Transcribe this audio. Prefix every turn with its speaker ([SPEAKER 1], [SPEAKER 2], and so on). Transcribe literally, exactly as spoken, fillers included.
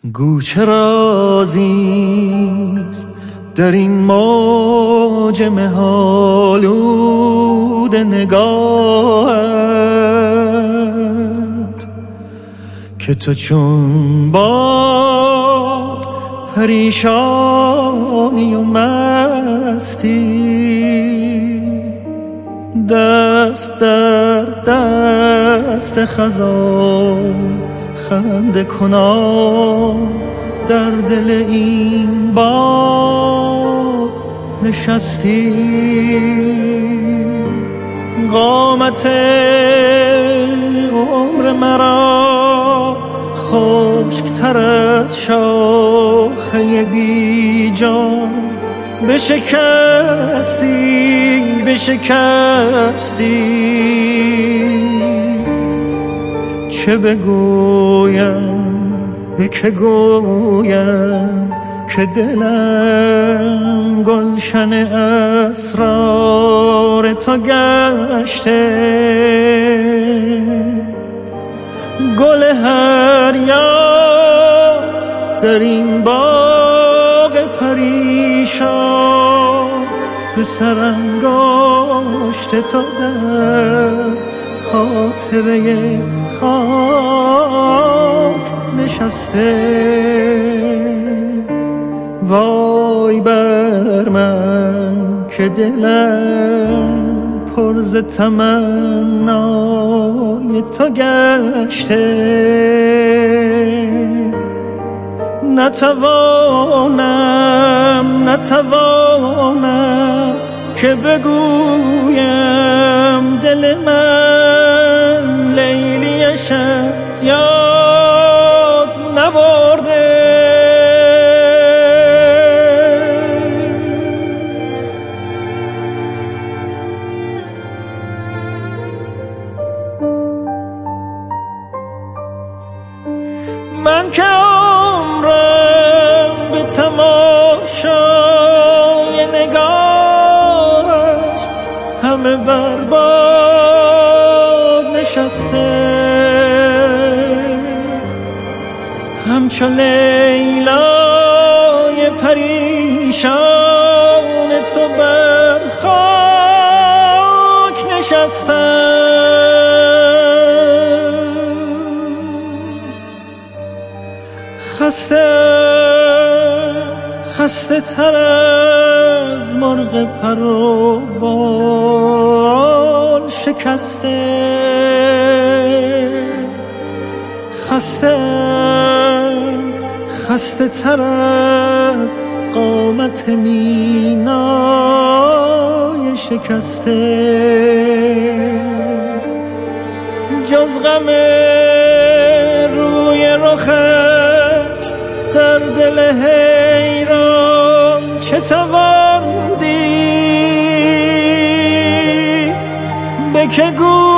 [SPEAKER 1] گوچه رازیست در این موج مه‌آلود نگاهت که تو چون باد پریشانی و مستی، دست در دست خزان خنده کنان در دل این باغ نشستی. قامت عمر مرا خشک‌تر از شاخه بی جان بشکستی بشکستی. چه بگویم به که گویم که دلم گلشن اسرار تو گشته. گل هر یار در این باغ پریشان به سرانگشت تو در خاطره خاک نشسته. وای بر من که دلم پر ز تمنای تو گشته. نتوانم نتوانم که بگویم دل من لیلیش از یاد نبرده. من که عمرم به تماشای نگاهش همه برباد نشسته. همچو لیلای پریشان تو بر خاک نشستم. خسته خسته تر از مرغ پر و بال شکسته. خسته خسته تر از قامت مینای شکسته. جز غم روی رخش در دل حیران چه توان دید؟ به که گویم